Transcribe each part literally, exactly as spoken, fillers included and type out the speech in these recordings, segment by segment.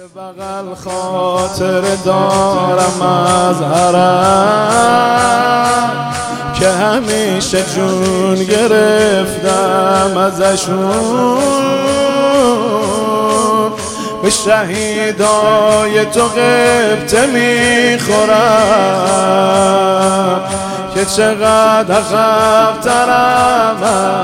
بغل خاطر دارم از حرم که همیشه جون گرفتم ازشون، به شهیدای تو غبطه میخورم که چقدر عقب‌ترم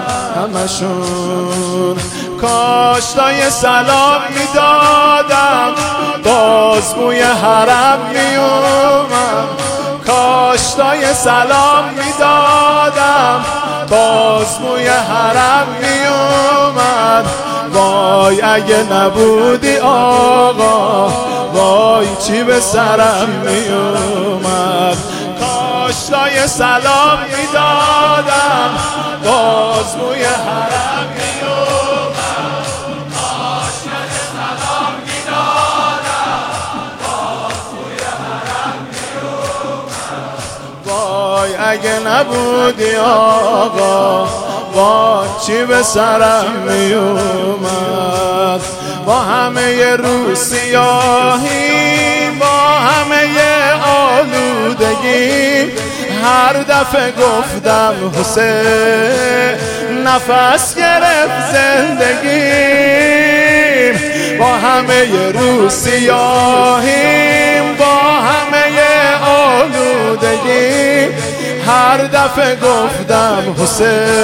همشون. کاش تا یه سلام میدادم باز بوی حرم میومد، کاش تا یه سلام میدادم باز بوی حرم میومد. وای اگه نبودی آقا، وای چی به سرم میومد. کاش تا یه سلام میدادم باز بوی حرم میومد. کاش تا یه سلام میدادم باز بوی حرم میومد. وای اگه نبودی آقا، وای چی به سرم میومد. با همه رو سیاهی، با همه آلودگی، هر دفعه گفتم حسین نفس گرفت زندگیم. با همه رو سیاهیم، با همه آلودگی، هر دفعه گفتم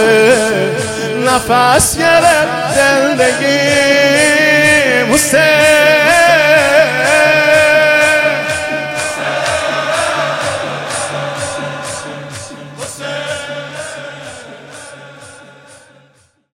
حسین نفس گرفت زندگیم. حسین